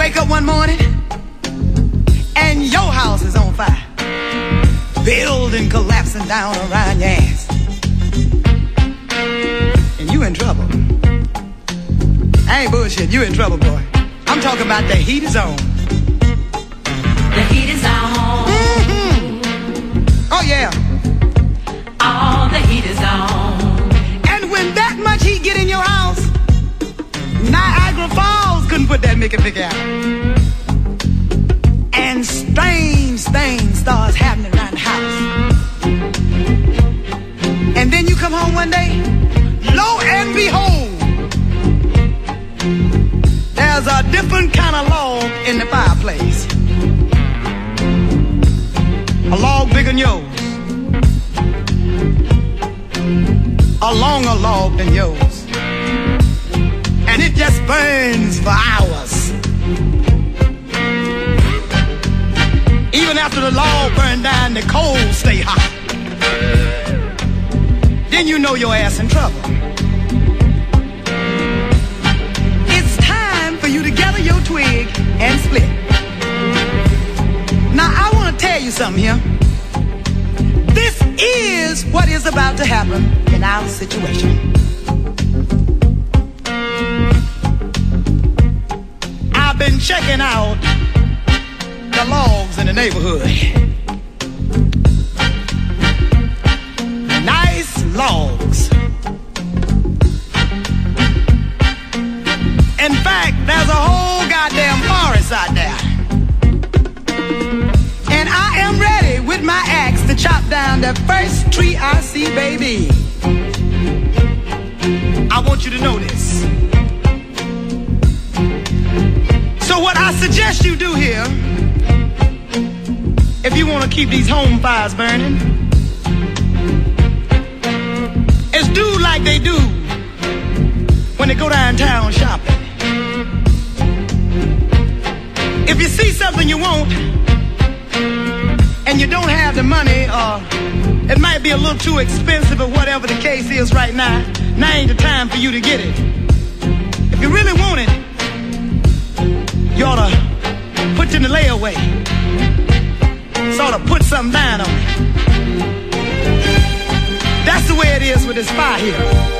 wake up one morning and your house is on fire, building collapsing down around your ass, and you in trouble. I ain't bullshit, you in trouble, boy. I'm talking about the heat is on. The heat is on. Mm-hmm. Oh yeah. Oh, the heat is on. And when that much heat get in your house, Niagara Falls couldn't put that Mickey Pick out. And strange things starts happening around the house. And then you come home one day, lo and behold, there's a different kind of log in the fireplace. A log bigger than yours. A longer log than yours. And it just burns for hours. Even after the log burned down, the coals stay hot. Then you know your ass in trouble. It's time for you to gather your twig and split. Now I want to tell you something here. This is what is about to happen in our situation. I've been checking out the logs in the neighborhood. Nice logs. In fact, there's a whole goddamn forest out there. And I am ready with my axe to chop down the first tree I see, baby. I want you to know this. So what I suggest you do here, if you want to keep these home fires burning, is do like they do when they go downtown shopping. If you see something you want and you don't have the money, or it might be a little too expensive, or whatever the case is right now, now ain't the time for you to get it. If you really want it, you ought to put it in the layaway. Sort of put something down on it. That's the way it is with this fire here.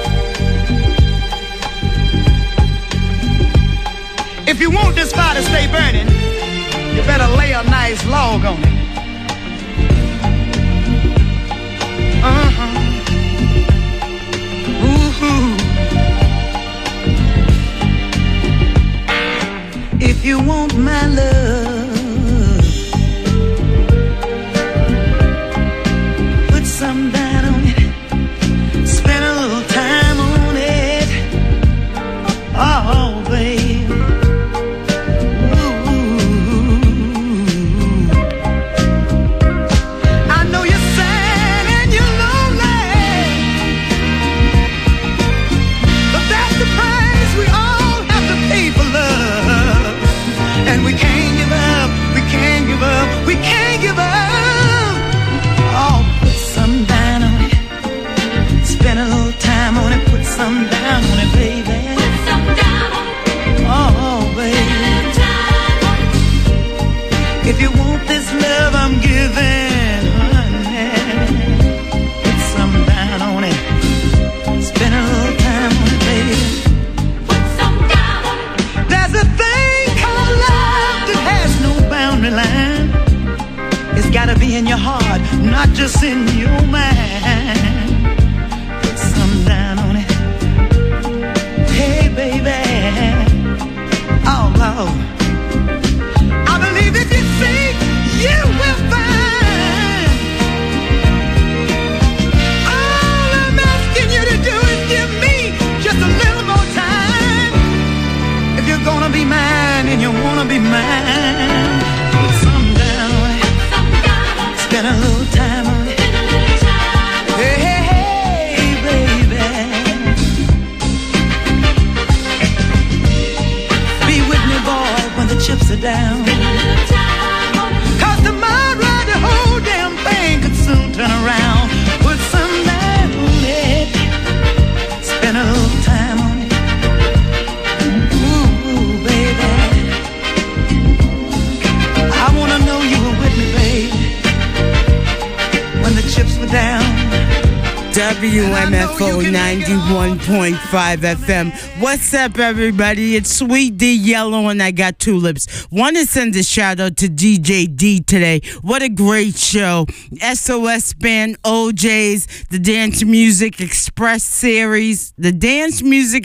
If you want this fire to stay burning, you better lay a nice log on it. Ooh-hoo. If you want my love, put some down on it, spend a little time on it. Oh, baby. I know you're sad and you're lonely, but that's the price we all have to pay for love. And we can't give up, we can't give up, we can't give up. Oh, put some down on it, spend a little time on it, put some down on it, baby. Put some down on it. Oh, baby. If you want this love I'm giving, honey, put some down on it, spend a little time on it, baby. Put some down on it. There's a thing called love that has no boundary line. It's gotta be in your heart, not just in your mind. Put some down on it. Hey, baby. Oh, Lord. I believe if you seek, you will find. All I'm asking you to do is give me just a little more time. If you're gonna be mine and you wanna be mine, put some down on it, spend a little time on it. Hey, hey, hey, baby. Be with me, boy, when the chips are down. 'Cause tomorrow the whole damn thing could soon turn around. Put some down on it, spend a little time on it. Ooh, baby. WMFO 91.5 FM. What's up, everybody? It's Sweet D Yellow, and I got tulips. Want to send a shout out to DJ D today. What a great show. SOS Band, OJ's, the Dance Music Express series. The Dance Music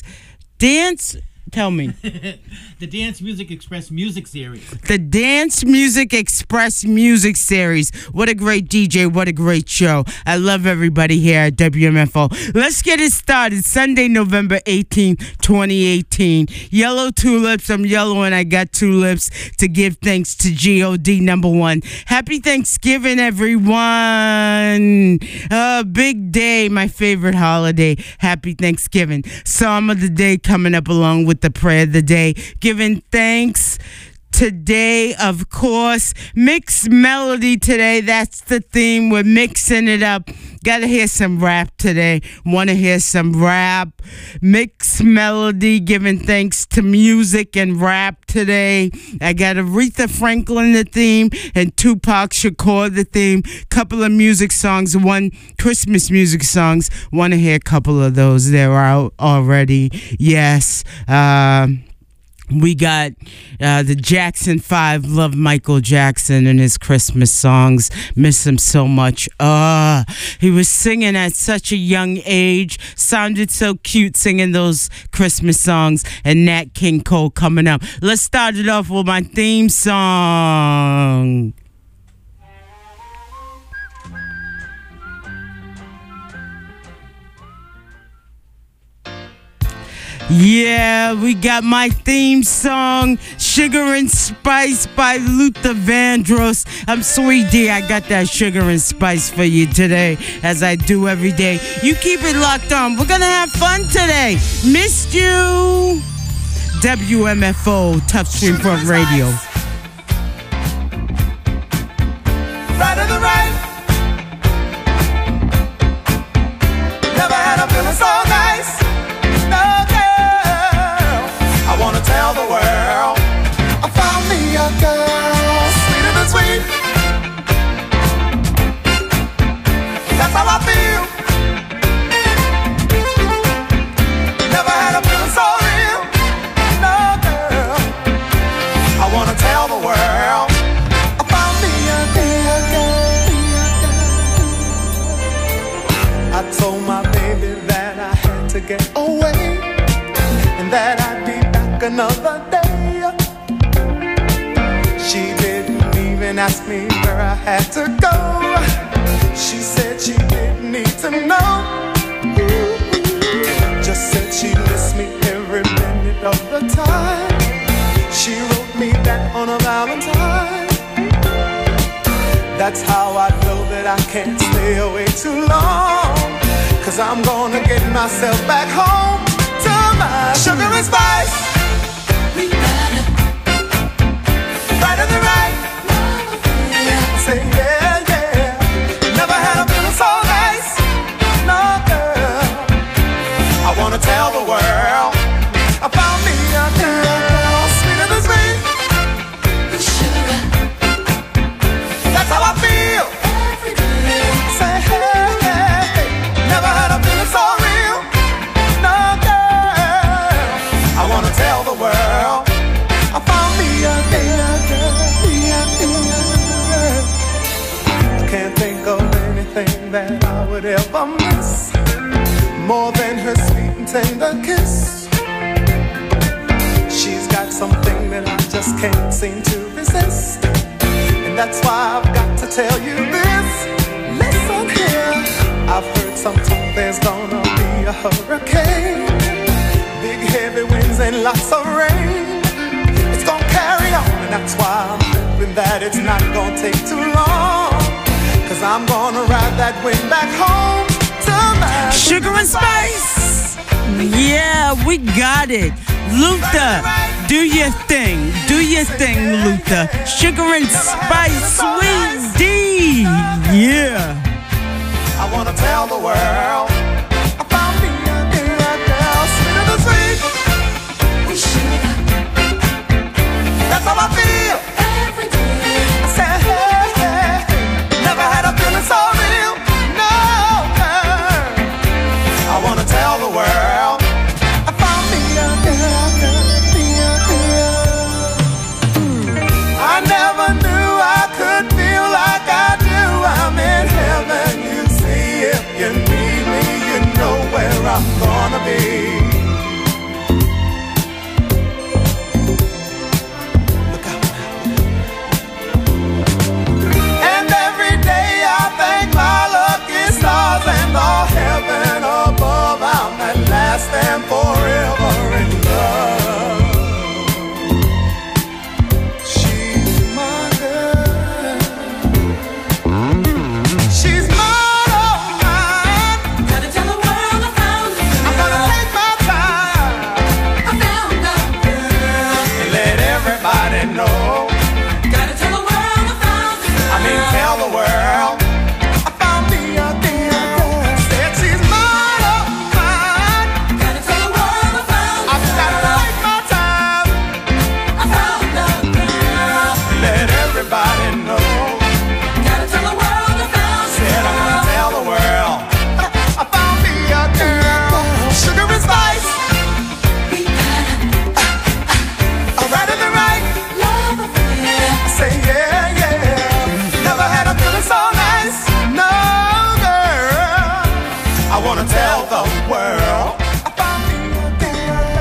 Tell me. The Dance Music Express music series. The Dance Music Express music series. What a great DJ. What a great show. I love everybody here at WMFO. Let's get it started. Sunday, November 18th, 2018. Yellow tulips. I'm yellow and I got tulips to give thanks to GOD #1. Happy Thanksgiving, everyone. Big day. My favorite holiday. Happy Thanksgiving. Psalm of the day coming up along with the prayer of the day. Giving thanks today, of course. Mixed melody today. That's the theme. We're mixing it up. Gotta hear some rap today. Wanna hear some rap. Mixed melody. Giving thanks to music and rap today. I got Aretha Franklin the theme and Tupac Shakur the theme. Couple of music songs. One Christmas music songs. Wanna hear a couple of those. They're out already. Yes. We got the Jackson 5. Love Michael Jackson and his Christmas songs. Miss him so much. He was singing at such a young age. Sounded so cute singing those Christmas songs. And Nat King Cole coming up. Let's start it off with my theme song. Yeah, we got my theme song, Sugar and Spice by Luther Vandross. I'm Sweet D. I got that sugar and spice for you today, as I do every day. You keep it locked on. We're going to have fun today. Missed you. WMFO, Tough Stream Front Radio. Right to the right. Never had a feeling so nice. No. I wanna tell the world I found me a girl sweeter than sweet. That's how I feel. Never had a feeling so real. No girl. I wanna tell the world I found me a girl. I told my baby that I had to get away and that I'd be another day. She didn't even ask me where I had to go. She said she didn't need to know. Just said she missed me every minute of the time. She wrote me that on a Valentine. That's how I know that I can't stay away too long, 'cause I'm gonna get myself back home to my sugar and spice. Right to the right. Say yeah, yeah. Never had a feeling so nice. No girl. I wanna tell the world I found me a girl sweeter than sweet. Sugar. That's how I feel. Say hey, hey. Never had a feeling so real. No girl. I wanna tell the world I found me a girl. I can't think of anything that I would ever miss more than her sweet and tender kiss. She's got something that I just can't seem to resist, and that's why I've got to tell you this. Listen here, I've heard some talk there's gonna be a hurricane, big heavy winds and lots of rain. It's gonna carry on, and that's why I'm hoping that it's not gonna take too long, 'cause I'm gonna ride that wind back home to my Sugar and Spice. Yeah, we got it. Luther, do your thing. Do your thing, Luther. Sugar and Spice, Sweet D. Yeah. I wanna tell the world I found me a girl sweeter than sweet. That's how I feel. Every day. I said, hey, hey, never had a feeling so real. No, girl.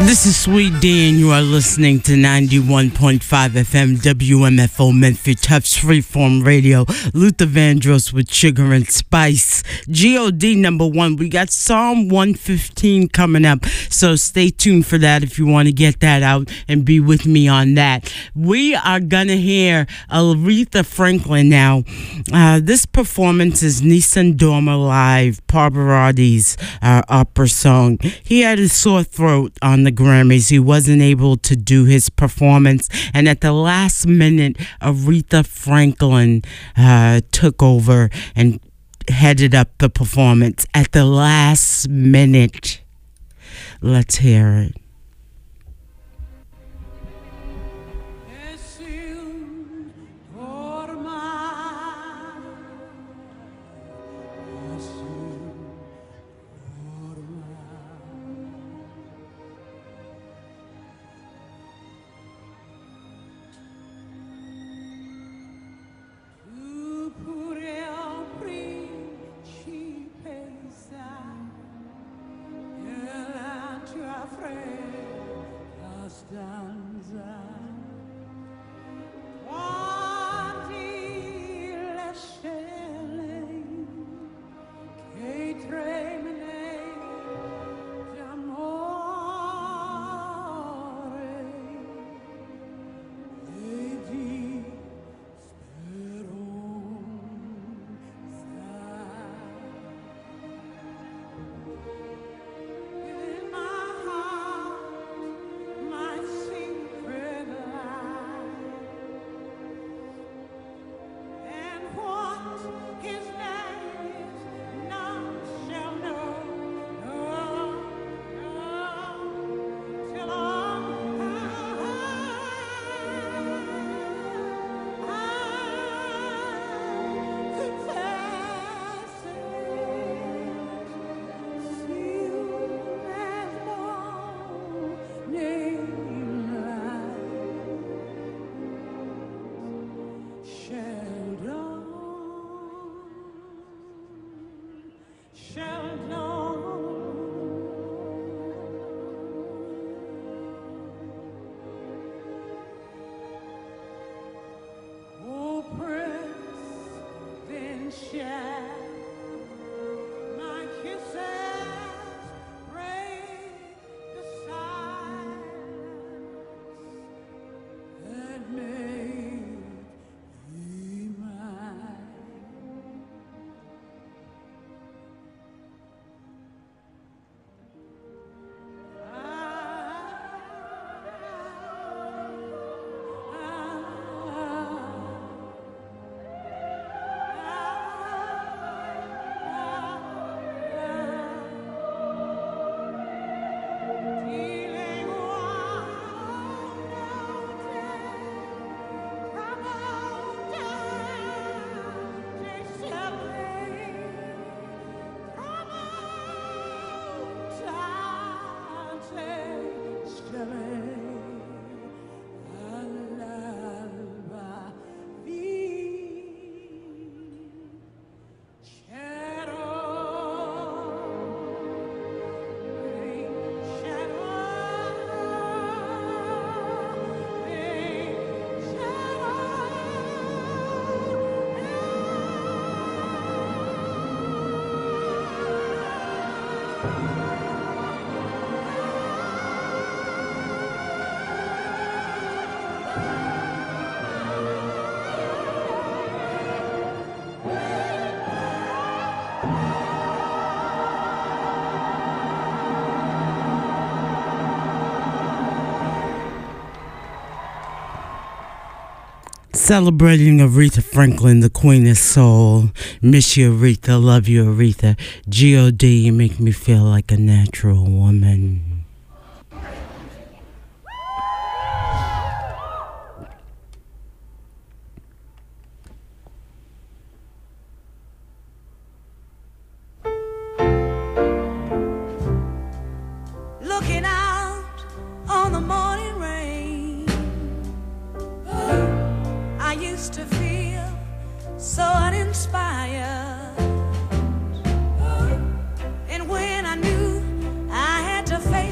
This is Sweet D, and you are listening to 91.5 FM WMFO Memphis Tufts Freeform Radio. Luther Vandross with Sugar and Spice. God number one. We got Psalm 115 coming up, so stay tuned for that if you want to get that out and be with me on that. We are gonna hear Aretha Franklin now. This performance is Nissan Dorma Live, Parvarati's opera song. He had a sore throat on the Grammys. He wasn't able to do his performance, and at the last minute, Aretha Franklin took over and headed up the performance at the last minute. Let's hear it. Celebrating Aretha Franklin, the Queen of Soul. Miss you, Aretha. Love you, Aretha. God, you make me feel like a natural woman. Looking out on the morning rain, I used to feel so uninspired, and when I knew I had to face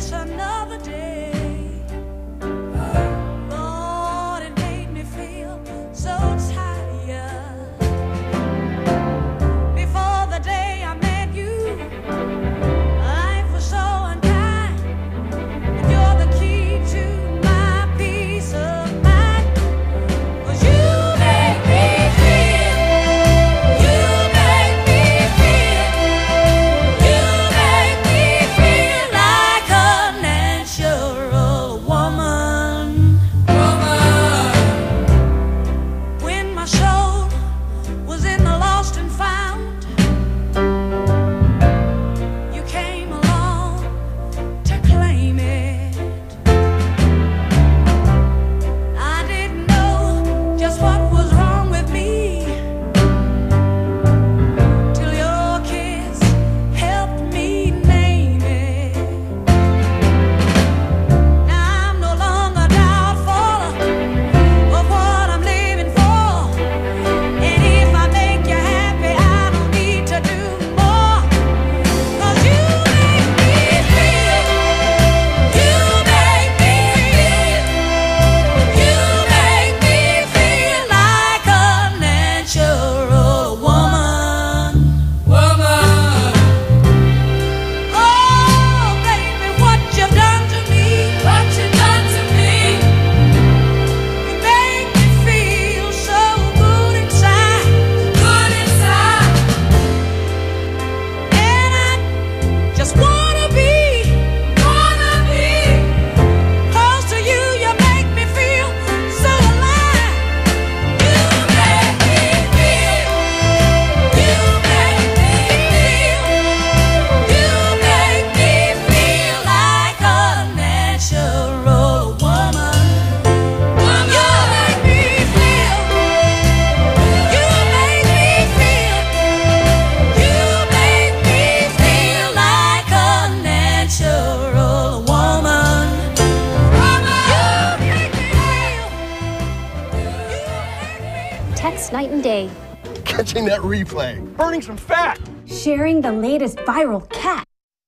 difference night and day. Catching that replay. Burning some fat. Sharing the latest viral cat.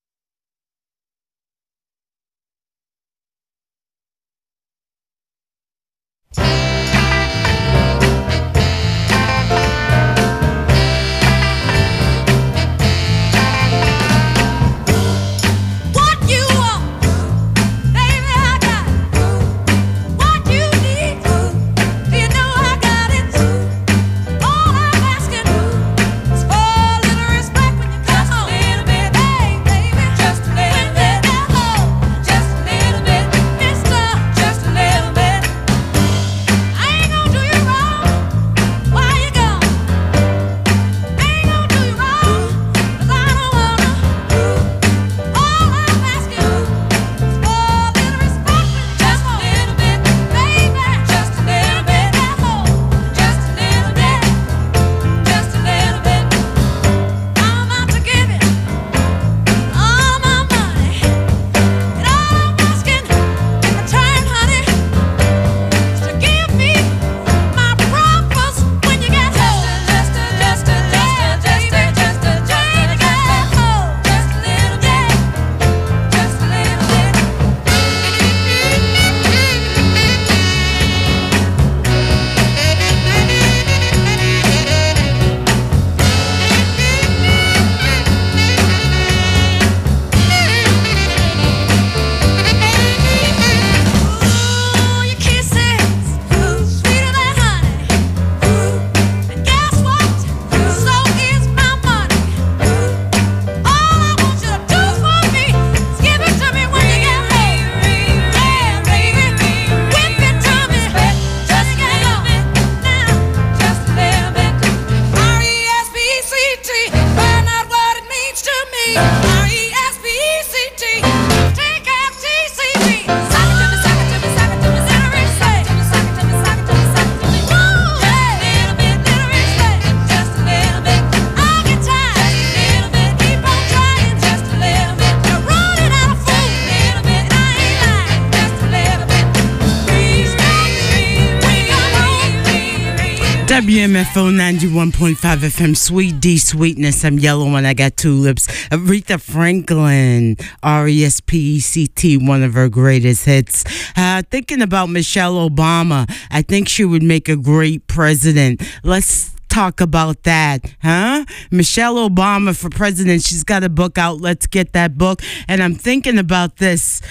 WMFO 91.5 FM, Sweet D Sweetness. I'm yellow when I got tulips. Aretha Franklin, R-E-S-P-E-C-T, one of her greatest hits. Thinking about Michelle Obama, I think she would make a great president. Let's talk about that, huh? Michelle Obama for president. She's got a book out. Let's get that book. And I'm thinking about this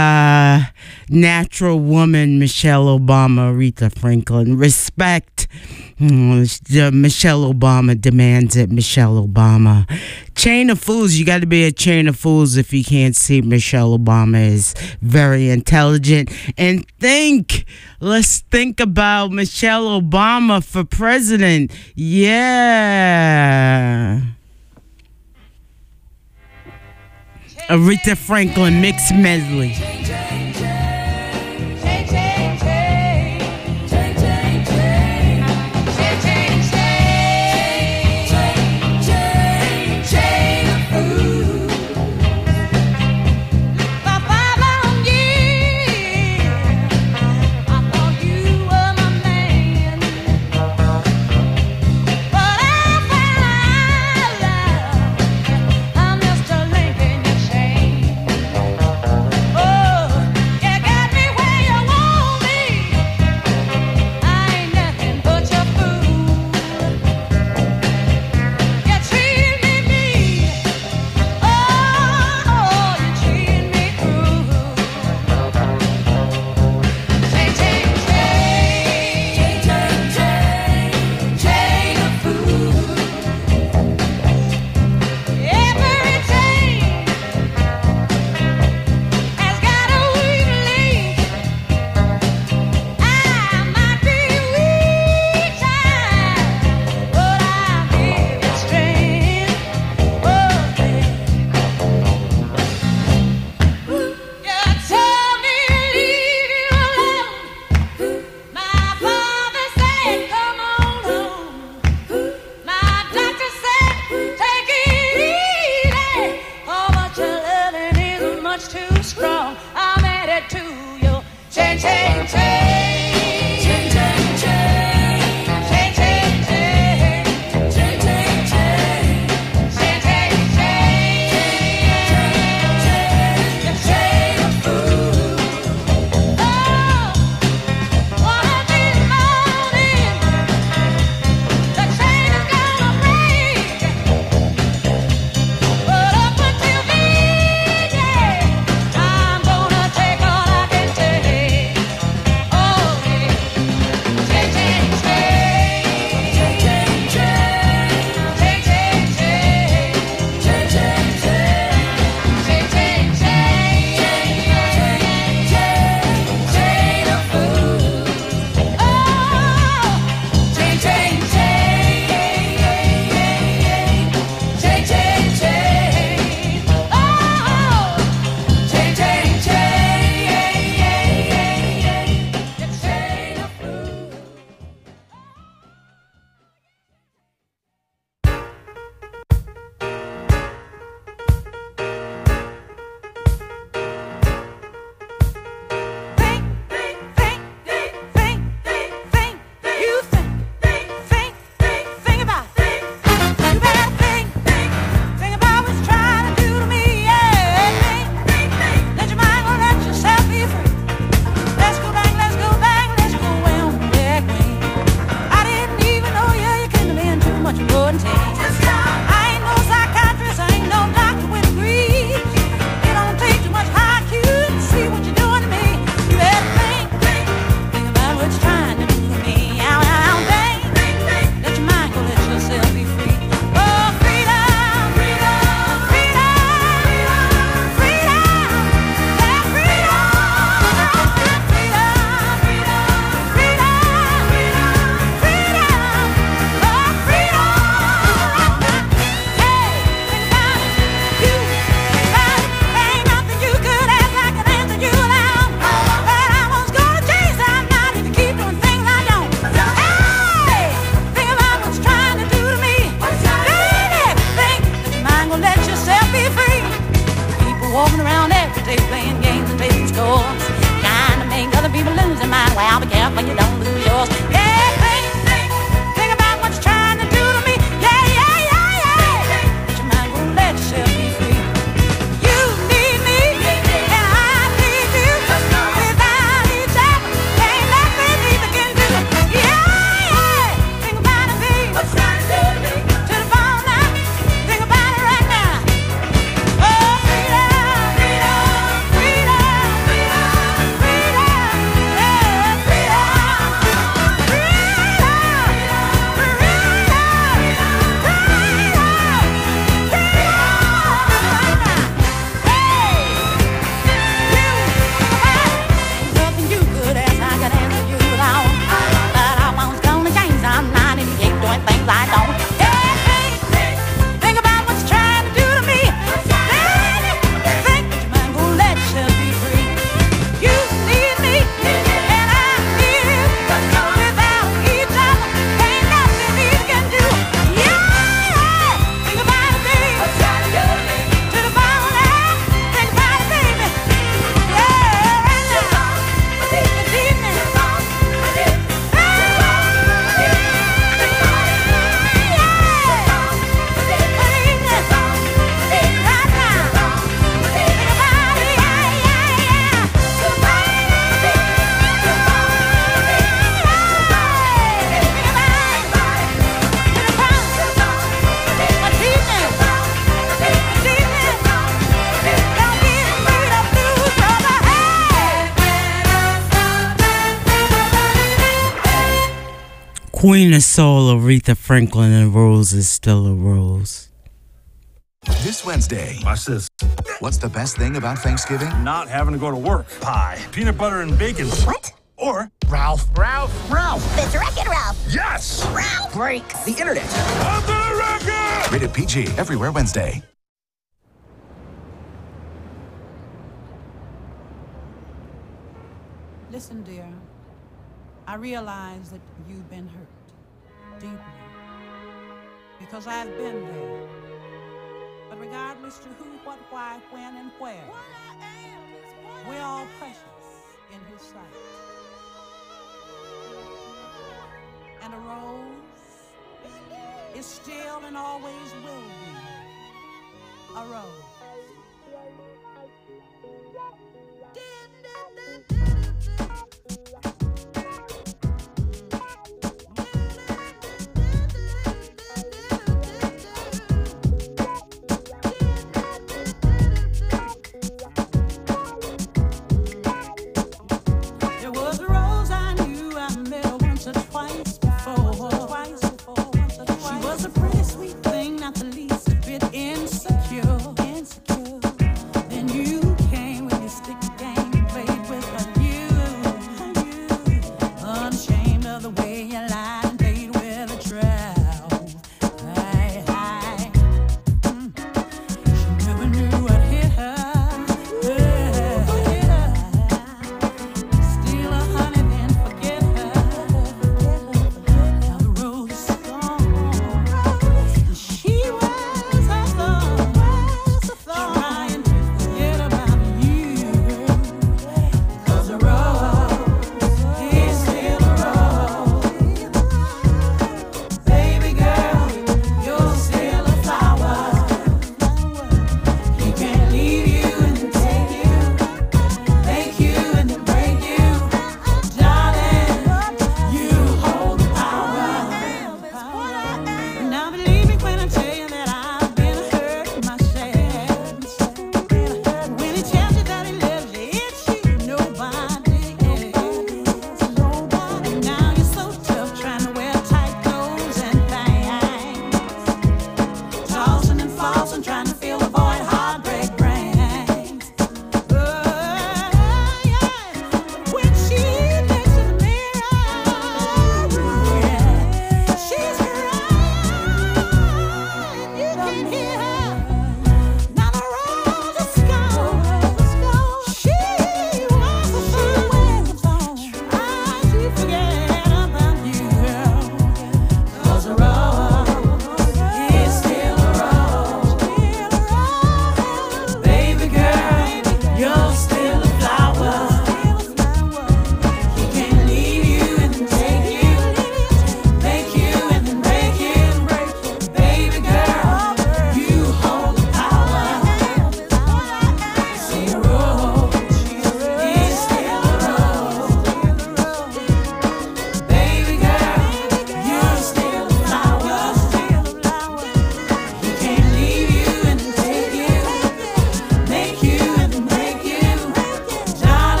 natural woman, Michelle Obama, Aretha Franklin. Respect. Michelle Obama demands it. Michelle Obama. Chain of Fools. You got to be a chain of fools if you can't see Michelle Obama is very intelligent. And let's think about Michelle Obama for president. Yeah. Aretha Franklin mixed medley. Yeah. Well, be careful you don't lose yours. Yeah, think about what you're trying to do to me. Yeah, yeah, yeah, yeah. But your mind won't let yourself be free. You need me, and I need you. Without each other, ain't nothing either can do. Yeah, yeah. Think about it, baby. What's trying to do to me? To the bone now. Think about it right now. Oh, freedom, freedom, freedom, freedom, freedom, yeah, freedom, nothing you could ask, I could answer you without. But I was gonna change. I'm not in the act doing things I don't. Think about what you're trying to do to me. Think that your mind gonna let you be free. You need me, and I need you. Without each other, ain't nothing we can do. Yeah, think about it, baby. To the bone now. Think about it, baby. Yeah, right now. This evening. Queen of Soul, Aretha Franklin, and Rose is still a rose. This Wednesday, Watch this. what's the best thing about Thanksgiving? Not having to go to work. Pie. Peanut butter and bacon. What? Or Ralph. The Wreck-It Ralph. yes! Ralph. Break the internet. On the record! Rated PG everywhere Wednesday. Listen, dear, I realize that you've been hurt deeply because I've been there. But regardless to who, what, why, when, and where, we're all precious in His sight. And a rose is still and always will be a rose. There was a rose I knew I met her once or twice before. She was a pretty sweet thing, not the least bit insecure. Then you came with your sticky game and played with her. Unashamed of the way you lied and played with a trowel. She never knew what hit her. Steal her honey, then forget her. Now the rose is gone, and she was a thorn, trying to forget about you. 'Cause a rose is still a rose. Baby girl, you're still a flower. He can't leave you and take you, make you and then break you. Darling, you hold the power. Now believe me when I tell you that I've been hurt myself. When he tells you that he loves you, it's you, nobody else. And now you're so tough trying to wear tight clothes and things, tossing and falsing, trying to fill the void heartbreak brings. When she looks in the mirror, she's crying. You can hear her. Now the rose is gone. She was a thorn, trying to forget about you. 'Cause a rose is still a rose. Baby girl, you're still a flower. He can't leave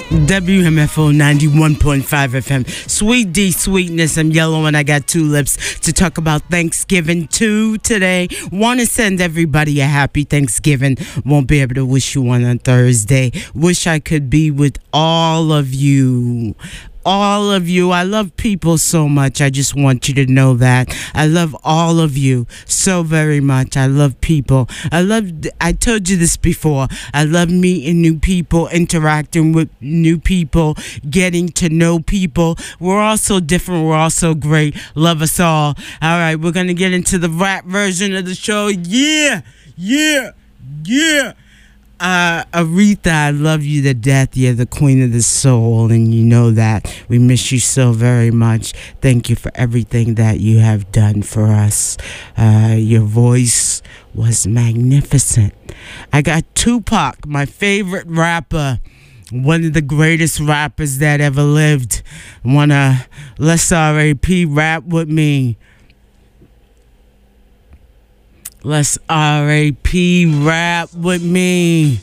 WMFO 91.5 FM. Sweet D Sweetness. I'm Yellow and I got two lips to talk about Thanksgiving 2 today. Want to send everybody a happy Thanksgiving. Won't be able to wish you one on Thursday. Wish I could be with all of you. All of you. I love people so much. I just want you to know that. I love all of you so very much. I love people. I told you this before. I love meeting new people, interacting with new people, getting to know people. We're all so different. We're all so great. Love us all. All right, we're going to get into the rap version of the show. Yeah. Aretha, I love you to death. You're the queen of the soul, and you know that. We miss you so very much. Thank you for everything that you have done for us. Your voice was magnificent. I got Tupac, my favorite rapper, one of the greatest rappers that ever lived. Let's R.A.P. rap with me. Let's R.A.P. rap with me.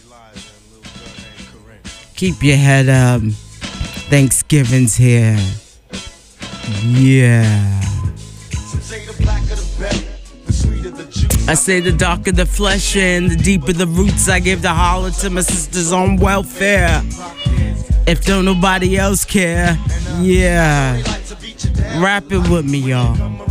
Keep your head up. Thanksgiving's here. Yeah. I say the darker the flesh and the deeper the roots. I give the holler to my sisters on welfare. If don't nobody else care, yeah. Rap it with me, y'all.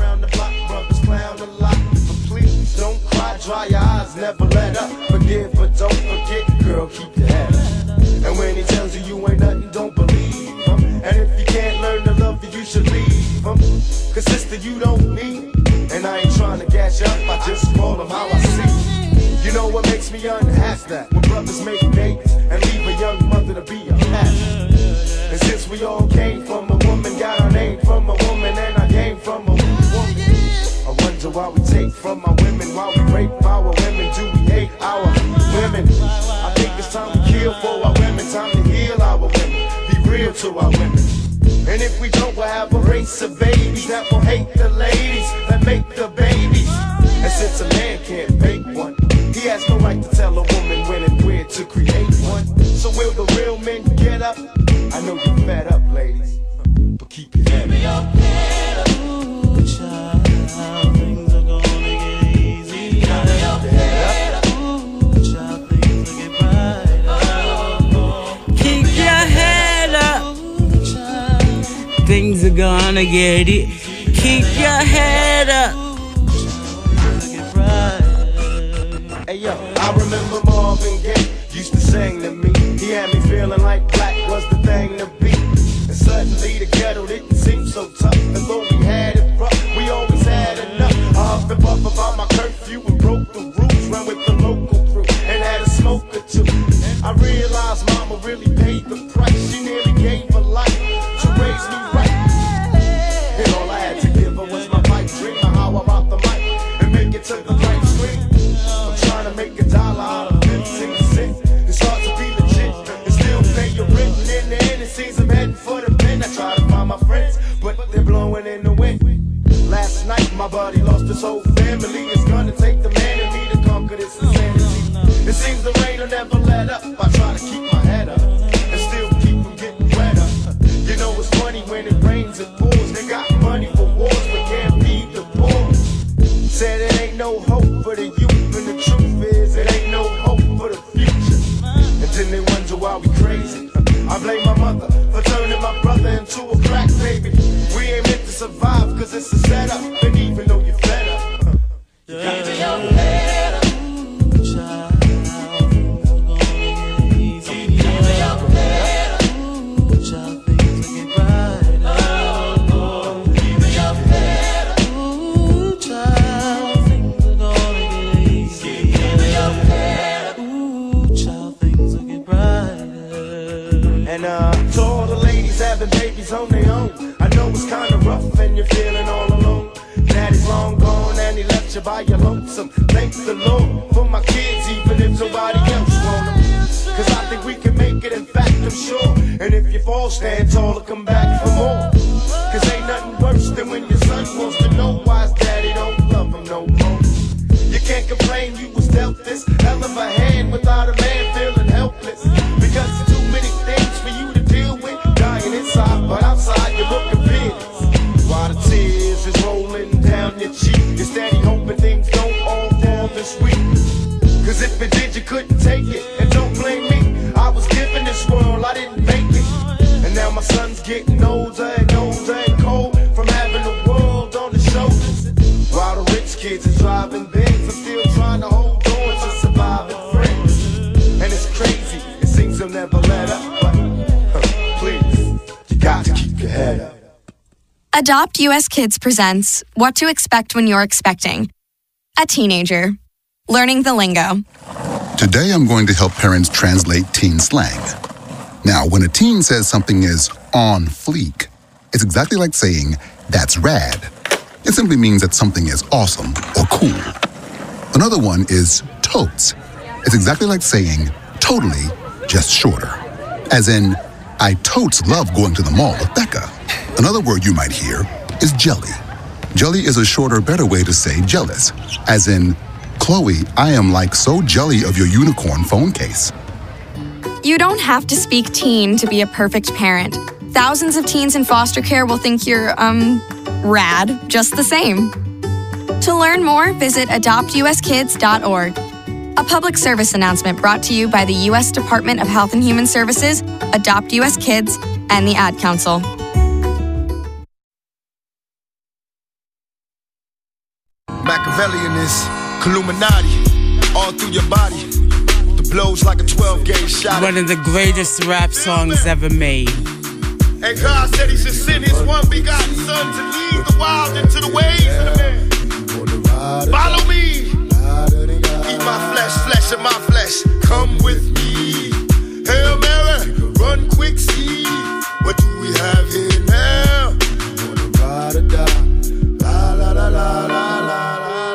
Dry your eyes, never let up. Forgive, but don't forget, girl, keep your head up. And when he tells you you ain't nothing, don't believe him. And if you can't learn to love you, you should leave him. Cause sister, you don't need. And I ain't trying to gas you up, I just call him how I see. You know what makes me unhappy? That when brothers make babies and leave a young mother to be unhappy. And since we all came from a woman, got our name from a woman, and I came from a woman. I wonder why we take from our women, why we rape our women, do we hate our women? I think it's time to kill for our women, time to heal our women, be real to our women. And if we don't, we'll have a race of babies that will hate the ladies that make the babies. And since a man can't make one, he has no right to tell a woman when and where to create one. So will the real men get up? I know you're fed up, ladies, but keep your head up. Ooh, child. Things are gonna get it. Keep your head up. Hey yo, I remember Marvin Gaye used to sing to me. He had me feeling like black was the thing to be. And suddenly the ghetto didn't seem so tough. And though we had it rough, we always had enough. I huffed and puffed about my curfew and broke the rules. Ran with the local crew and had a smoke or two. I realized mama really paid the price. She nearly gave her life to raise me right. And all I had to give her was my pipe dream of how I rock the mic and make it to the right screen. I'm trying to make $1 out of 15 cents. It's hard to be legit and still pay your rent. And in the end it seems I'm heading for the pen. I try to find my friends, but they're blowing in the wind. Last night my buddy lost his whole family. It's gonna take the man in me to conquer this insanity. It seems the rain will never let up. I try to keep my head up and still keep from getting wetter. You know it's funny when it rains it pours. They got money for wars but can't feed the poor. Said it ain't no hope for the youth, and the truth is it ain't no hope for the future. And then they wonder why we crazy. I blame my mother for turning my brother into a crack baby. We ain't meant to survive cause it's a setup. And even though you're fed up, you got to your head up. To all the ladies having babies on their own, I know it's kinda rough and you're feeling all alone. Daddy's long gone and he left you by your lonesome. Thank the Lord for my kids, even if nobody else want them. Cause I think we can make it, in fact I'm sure. And if you fall, stand tall and come back for more. Cause ain't nothing worse than when your son wants to know why his daddy don't love him no more. You can't complain you was dealt this hell of a hand without a man feeling helpless. Because too many things for you to do. you'll never let up. But please, you got to keep your head up. Adopt US Kids presents What to Expect When You're Expecting. A teenager. Learning the lingo. Today I'm going to help parents translate teen slang. Now, when a teen says something is on fleek, it's exactly like saying, that's rad. It simply means that something is awesome or cool. Another one is totes. It's exactly like saying, totally, just shorter. As in, I totes love going to the mall with Becca. Another word you might hear is jelly. Jelly is a shorter, better way to say jealous. As in, Chloe, I am like so jelly of your unicorn phone case. You don't have to speak teen to be a perfect parent. Thousands of teens in foster care will think you're, rad, just the same. To learn more, visit adoptuskids.org. A public service announcement brought to you by the U.S. Department of Health and Human Services, Adopt U.S. Kids, and the Ad Council. Machiavellian is Illuminati, all through your body. The blows like a 12-gauge shot. One of the greatest rap songs ever made. And God said he should send his one begotten son to lead the wild into the ways of the man. Follow me. Eat my flesh, flesh of my flesh. Come with me. Hail Mary, run quick, see. What do we have here now? Ride or die. La la la la la la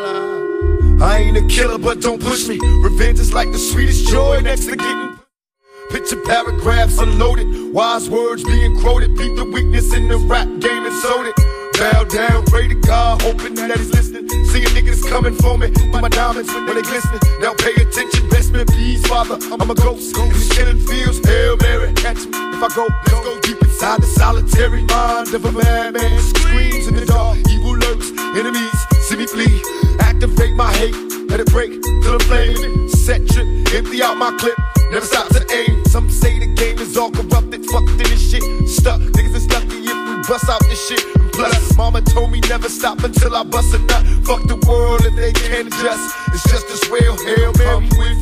la. I ain't a killer, but don't push me. Revenge is like the sweetest joy next to getting. Picture paragraphs unloaded, wise words being quoted. Beat the weakness in the rap game and sold it. Bow down, pray to God, hoping that he's listening. Seeing niggas coming for me, my diamonds when they glistening. Now pay attention, best me peace, Father. I'm a ghost in these killing fields. Hail Mary, catch me if I go. Let's go deep inside the solitary mind of a madman. Screams in the dark, evil lurks, enemies see me flee. Activate my hate, let it break till I'm flaming. Set trip, empty out my clip. Never stop to aim. Some say the game is all corrupted, fucked in this shit. Stuck, niggas is lucky if we bust out this shit. And plus, mama told me never stop until I bust a nut. Fuck the world if they can't adjust. It's just as well. Hail Mary, come with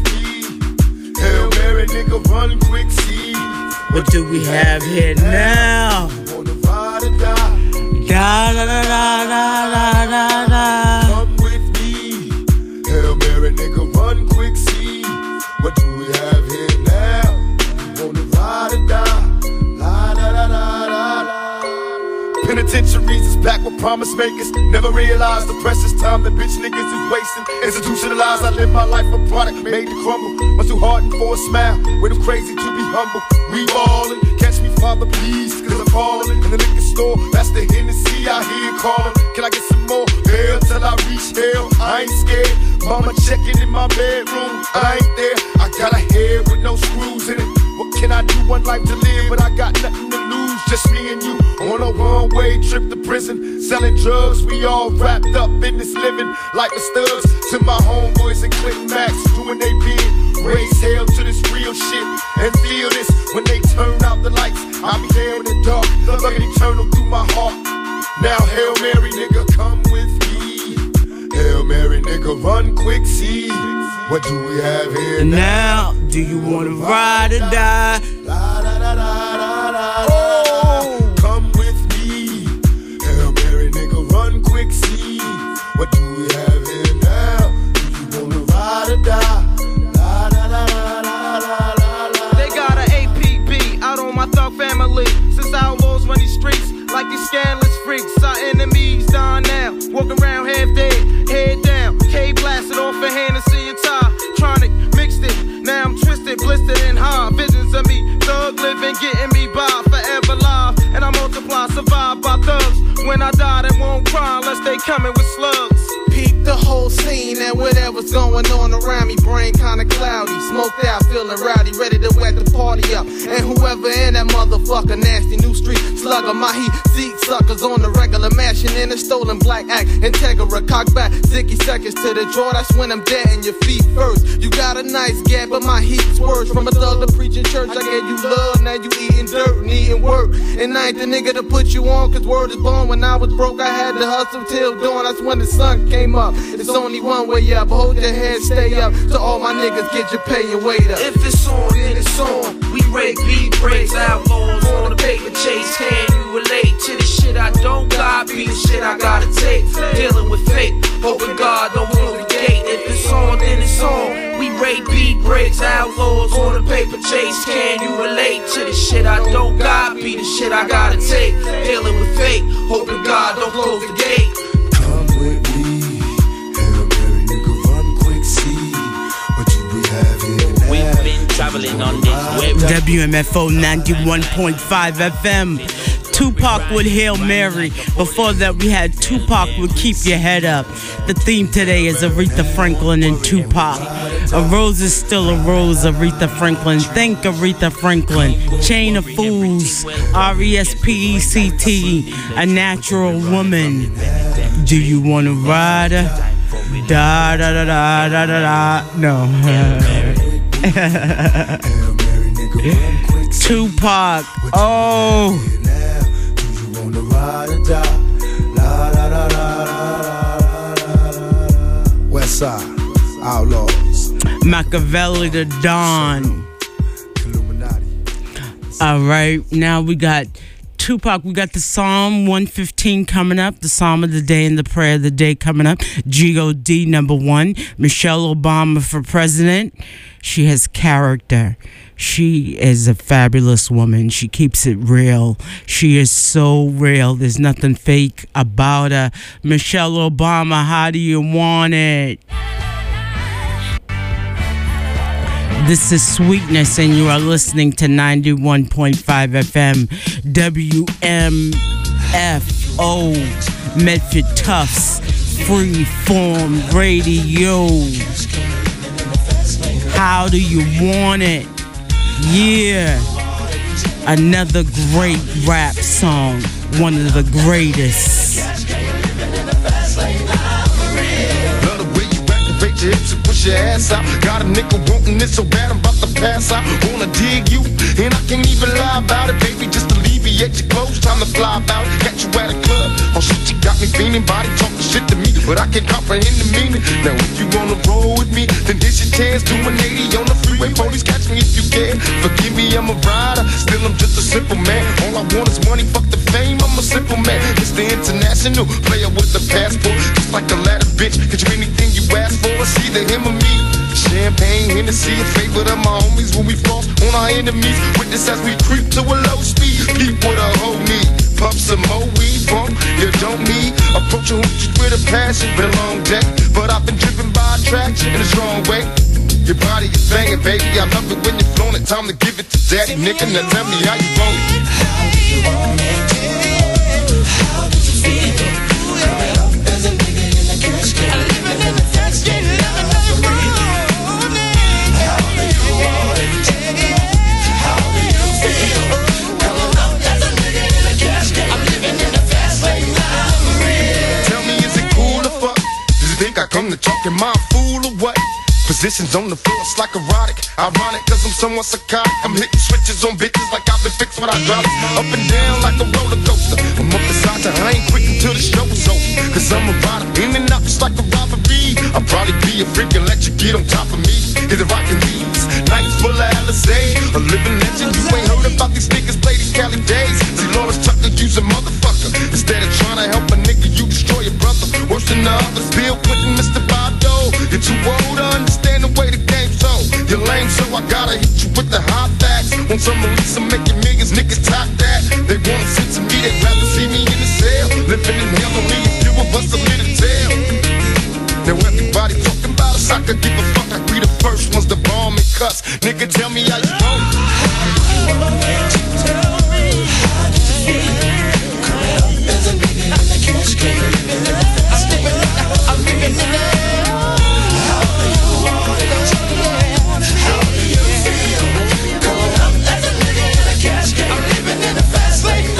me. Hail Mary, nigga, run quick, see. What do we have here now? Wanna ride or die? Da da da da da da da. Come with me. Hail Mary, nigga, run quick, see. What do we have here now? Wanna ride or die? La da da da da da. Penitentiaries is back with promise makers. Never realized the precious time that bitch niggas is wasting. Institutionalized, I live my life a product made to crumble. Much too hardened for a smile, way too crazy to be humble. We ballin', catch me, Father, please, cause I'm falling. In the liquor store, that's the Hennessy I hear calling. Can I get some more? Hell till I reach hell, I ain't scared. Mama checking in my bedroom, I ain't there. I got a head with no screws in it. What can I do? One life to live, but I got nothing to lose. Just me and you on a one-way trip to prison. Selling drugs, we all wrapped up in this living. Like the studs to my homeboys and Click Max, doing they bid. Raise hell to this real shit and feel this. When they turn out the lights, I'll be there in the dark. The love eternal through my heart. Now Hail Mary, nigga, come with me. Hail Mary, nigga, run quick, see. What do we have here now? Do you wanna ride or die? La da da da da da. Oh, come with me. Hail Mary, nigga, run quick, see. What do we have here now? Do you wanna ride or die? La da da da da da da. They got an APB out on my thug family. Since I was running these streets like these scandalous freaks. Our enemies down now, walking around half dead, head down. K blasted off a Hennessy and tie. Tronic mixed it, now I'm twisted, blistered and high. Visions of me, thug living, getting me by, forever live. And I multiply, survive by thugs. When I die, they won't cry unless they coming with slugs. Peep the whole scene and whatever's going on around me. Brain kinda cloudy, smoked out, feeling rowdy, ready to wet the party up. And whoever in that motherfucker, nasty new street slugger, my heat seek suckers on the regular, mashing in a stolen black act. Integra, cock back, 60 seconds to the draw. That's when I'm dead in your feet first. You got a nice gap, but my heat's worse. From a thug to preaching church, I gave you love, now you eating dirt, needing work. And I ain't the nigga to put you on, cause word is born. When I was broke, I had to hustle till dawn. That's when the sun came up. It's only one way up, hold your head, stay up. To all my niggas, get your pay and wait up. If it's on, then it's on. We rape beat breaks, outlaws on the paper chase. Can you relate to the shit I don't got? Be the shit I gotta take. Dealing with fate, hoping God don't close the gate. If it's on, then it's on. We rape beat breaks, outlaws on the paper chase. Can you relate to the shit I don't got? Be the shit I gotta take. Dealing with fate, hoping God don't close the gate. Come with me, Hail Mary, nigga, run quick, see what you be having. We've been traveling on this web. WMFO 91.5 FM. Tupac with Hail Mary. Before that, we had Tupac with Keep Your Head Up. The theme today is Aretha Franklin and Tupac. A rose is still a rose, Aretha Franklin. Thank Aretha Franklin. Chain of Fools, RESPECT, a natural woman. Do you want to ride her? Da da da da da da da. No. Tupac. Oh. West Side Outlaws. Machiavelli the Don. All right, now we got Tupac. We got the Psalm 115 coming up, the Psalm of the Day and the Prayer of the Day coming up. G.O.D. #1. Michelle Obama for president. She has character. She is a fabulous woman. She keeps it real. She is so real. There's nothing fake about her. Michelle Obama, how do you want it? This is Sweetness, and you are listening to 91.5 FM WMFO Medford Tufts Freeform Radio. How do you want it? Yeah, another great rap song, one of the greatest. Love the way you activate your hips and push your ass out. Got a nigga wanting it so bad I'm about to pass out. Wanna dig you, and I can't even lie about it, baby. Just alleviate your clothes, time to fly about it. Got you at a club, oh shit, you got me feeling. Body talking shit to me, but I can't comprehend the meaning. Now if you wanna roll with me, then this your chance. Do 180 on the freeway, police catch me if you can. Forgive me, I'm a rider, still I'm just a simple man. All I want is money, fuck the fame, I'm a simple man. Mr. International, player with the passport. Just like a ladder, bitch, get you anything you ask for. It's either him or me. Champagne, Hennessy, a favorite of my homies when we floss on our enemies. Witness as we creep to a low speed. Peep what a hoe need. Pump some more weed, bump, you don't need. Approach a hoochie with a passion, been a long day, but I've been driven by attraction in a strong way. Your body is banging, baby, I love it when you're flown it. Time to give it to daddy, nigga, now tell me how you want it. How do you want it? How did you feel? Coming up as a nigga in the casket. I live in the casket, living in the room. How do you want it? How do you feel? Coming up as a nigga in the casket. I'm living in the fast lane now. Tell me, is it cool or fuck? Does you think I come to talk in my fool or what? Positions on the floor, it's like erotic. Ironic, cause I'm somewhat psychotic. I'm hitting switches on bitches like I've been fixed when I drop it. Up and down like a roller coaster. I'm up beside you, I ain't quick until the show is over. Cause I'm a rider, in and out just like a robbery. I'll probably be a freak and let you get on top of me. Either rockin' these nights full of Alizé, a living legend. You ain't heard about these niggas play these Cali days. See, Lawrence Tucker, you's a motherfucker. Instead of trying to help a nigga, you destroy your brother. Worse than the others, Bill Clinton, Mr. Bado. You're too old to understand the way the game's so. You're lame, so I gotta hit you with the hot facts. Want some release, I'm making millions, niggas top that. They wanna sit to me, they'd rather see me in the cell. Living in hell, only a few of us a little tale. Now everybody talking about us, I could give a fuck. I be the first ones to bomb and cuss. Nigga, tell me how you want it. Tell me how did you feel? Coming up as a nigga in the casket. I'm living in the how do you want it? How do you feel? Coming up as a nigga in the casket. I'm living in the fast lane.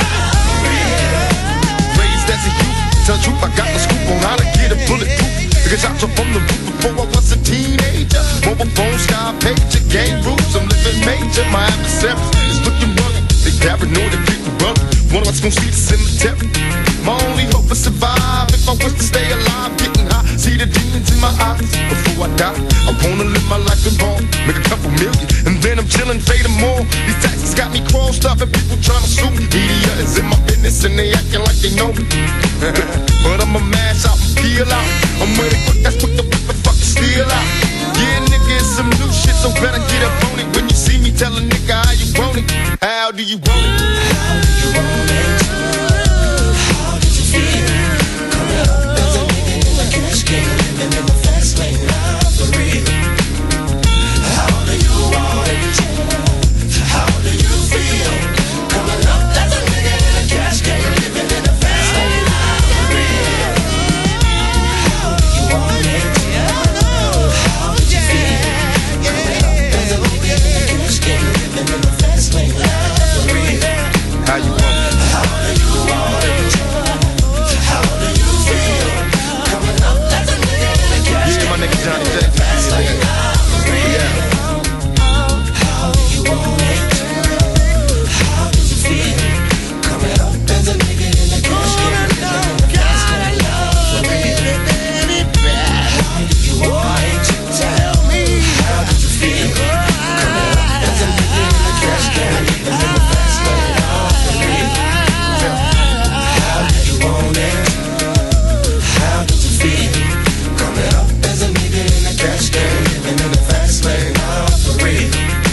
Raised as a youth, tell the truth, I got the scoop on how to get a bulletproof. Niggas out from the roof before I was a teenager. Mobile phone, sky pager, game rules. I'm living major. My adversaries is looking rugged. They paranoid and people rugged. One of us gon' see the cemetery. My only hope is survive. If I was to stay alive, getting high, see the demons in my eyes. Before I die, I wanna live my life in ball, make a couple million, and then I'm chillin', fade and more. These taxes got me crossed up and people trying to sue me. Media is in my business and they acting like they know me. But I'ma mash out and peel out. I'm ready to put the fucking steel out. Yeah, nigga, it's some new shit, so better get up on it. When you see me, tell a nigga how you want it. How do you want it? How do you want it? How did you feel? Coming up as a nigga in the cash game, living in the fast lane, life for real. How do you want it? How do you feel? Coming up as a nigga in the cash game, living in the fast lane, life for real. How do you want it? How did you feel? Coming up as a nigga in the cash game, living in the fast lane, life for real. How you want it? How do you want it? How do you feel? Coming up as a nigga in the cash game, my nigga Johnny J. Fast lane, life for real. How do you want it? How did you feel? Coming up as a nigga in the cash game, living in the fast lane, life for real. How do you want it? Tell me. How did you feel? Coming up as a nigga in the cash game, living in the fast lane, life for real. How do you want it? How did you feel? Coming up as a nigga in the cash game, living in the fast lane, life for real.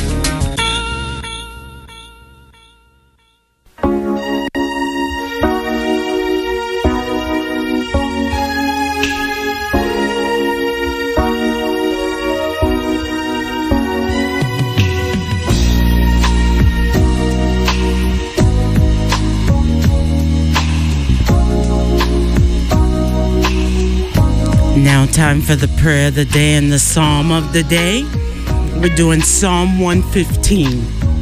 Now time for the prayer of the day and the psalm of the day. We're doing Psalm 115.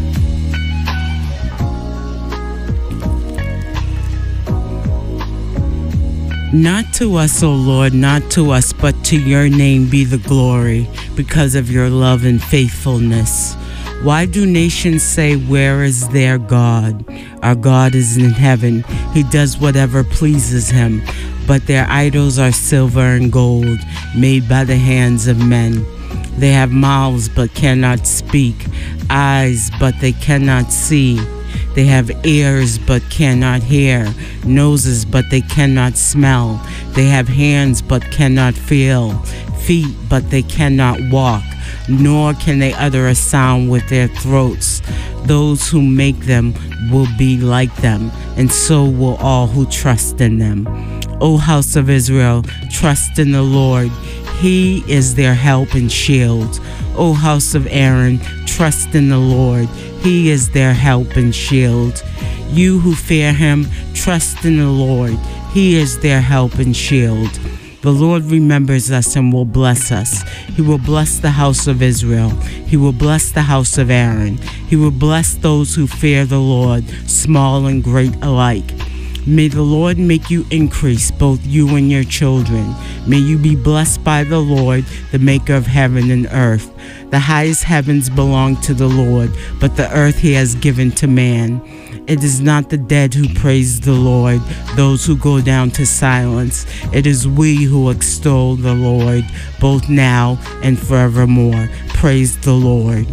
Not to us, O Lord, not to us, but to your name be the glory, because of your love and faithfulness. Why do nations say, where is their God? Our God is in heaven. He does whatever pleases him. But their idols are silver and gold, made by the hands of men. They have mouths but cannot speak, eyes but they cannot see. They have ears but cannot hear, noses but they cannot smell. They have hands but cannot feel, feet but they cannot walk, nor can they utter a sound with their throats. Those who make them will be like them, and so will all who trust in them. O house of Israel, trust in the Lord. He is their help and shield. O house of Aaron, trust in the Lord. He is their help and shield. You who fear him, trust in the Lord. He is their help and shield. The Lord remembers us and will bless us. He will bless the house of Israel. He will bless the house of Aaron. He will bless those who fear the Lord, small and great alike. May the Lord make you increase, both you and your children. May you be blessed by the Lord, the maker of heaven and earth. The highest heavens belong to the Lord, but the earth he has given to man. It is not the dead who praise the Lord, those who go down to silence. It is we who extol the Lord, both now and forevermore. Praise the Lord.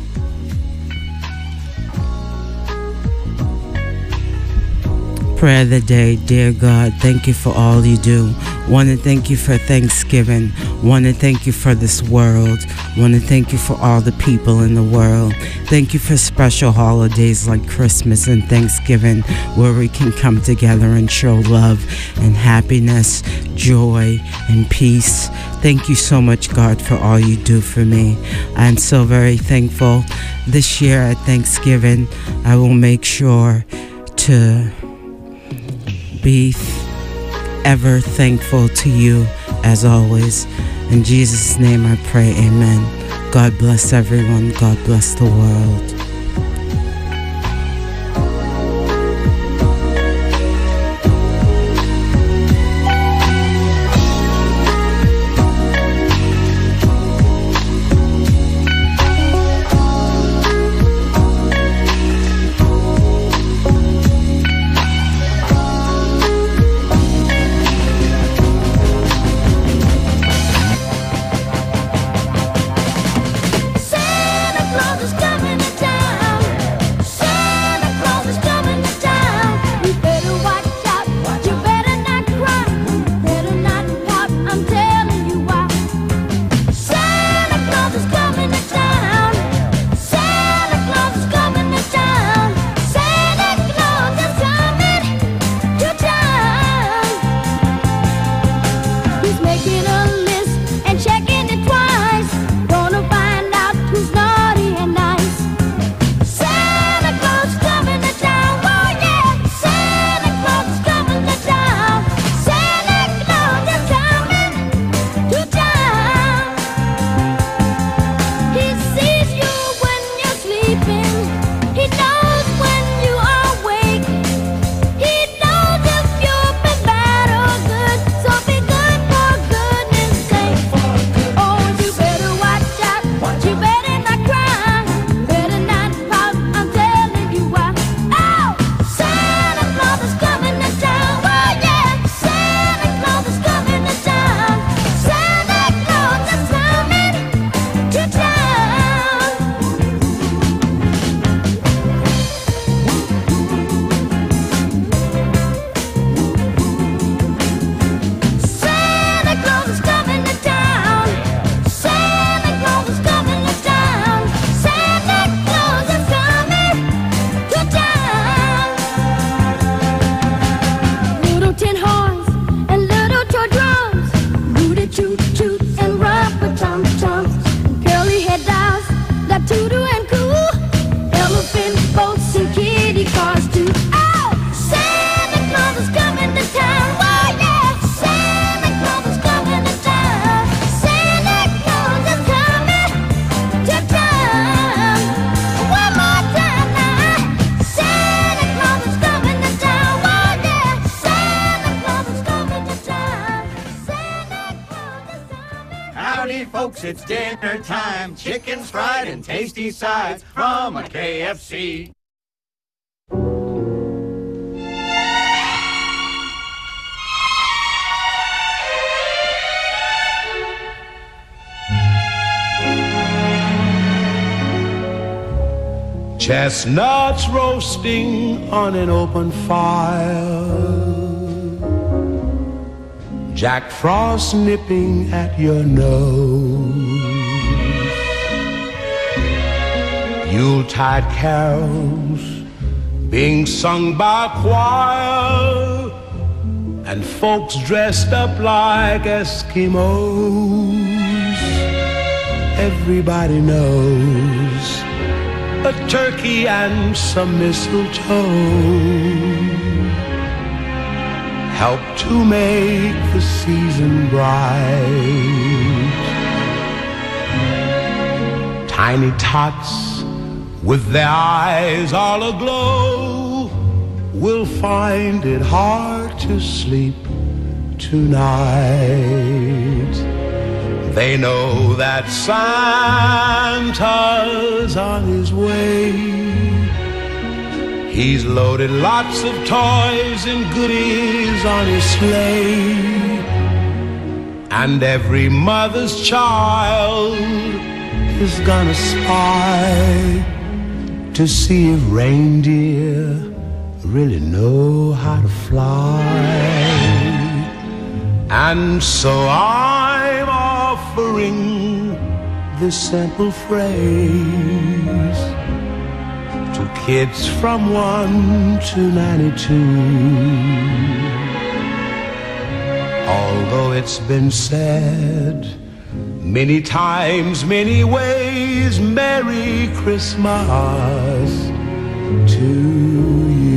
Prayer of the day. Dear God, thank you for all you do. Want to thank you for Thanksgiving. Want to thank you for this world. Want to thank you for all the people in the world. Thank you for special holidays like Christmas and Thanksgiving, where we can come together and show love and happiness, joy and peace. Thank you so much, God, for all you do for me. I'm so very thankful. This year at Thanksgiving, I will make sure to be ever thankful to you as always. In Jesus' name I pray, amen. God bless everyone. God bless the world. Santa Claus is coming to town. folks, it's dinner time. Chickens fried and tasty sides from a KFC. Chestnuts roasting on an open fire, Jack Frost nipping at your nose, Yuletide carols being sung by a choir, and folks dressed up like Eskimos. Everybody knows a turkey and some mistletoe help to make the season bright. Tiny tots with their eyes all aglow will find it hard to sleep tonight. They know that Santa's on his way. He's loaded lots of toys and goodies on his sleigh, and every mother's child is gonna spy to see if reindeer really know how to fly. And so I'm offering this simple phrase to kids from 1 to 92. Although it's been said many times, many ways, Merry Christmas to you.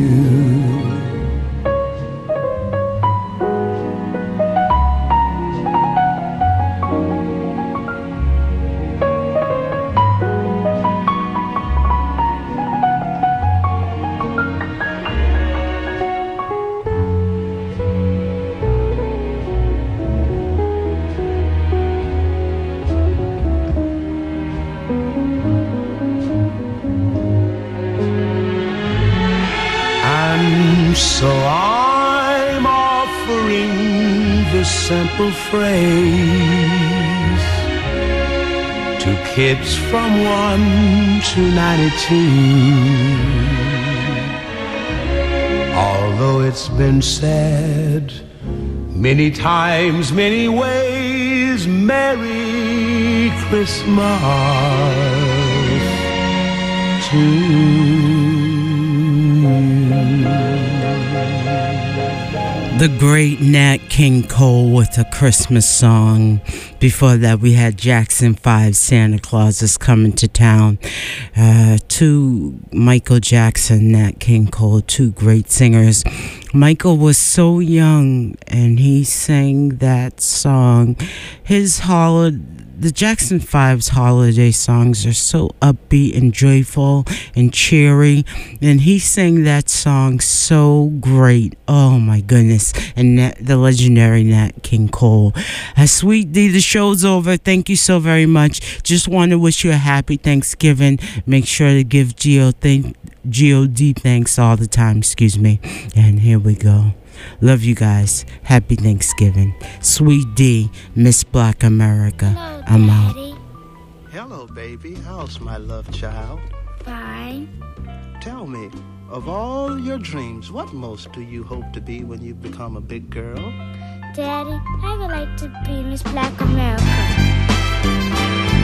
So I'm offering this simple phrase to kids from 1 to 92. Although it's been said many times, many ways, Merry Christmas to you. The great Nat King Cole with a Christmas song. Before that, we had Jackson 5, Santa Claus is Coming to Town. Two, Michael Jackson, Nat King Cole, two great singers. Michael was so young and he sang that song. The Jackson 5's holiday songs are so upbeat and joyful and cheery, and he sang that song so great. Oh my goodness. And the legendary Nat King Cole. Sweet D, the show's over. Thank you so very much. Just want to wish you a happy Thanksgiving. Make sure to give God thanks all the time. And here we go. Love you guys. Happy Thanksgiving. Sweet D, Miss Black America. Hello, I'm Daddy. out. Hello, baby. How's my love child? Fine. Tell me, of all your dreams, what most do you hope to be when you become a big girl? Daddy, I would like to be Miss Black America.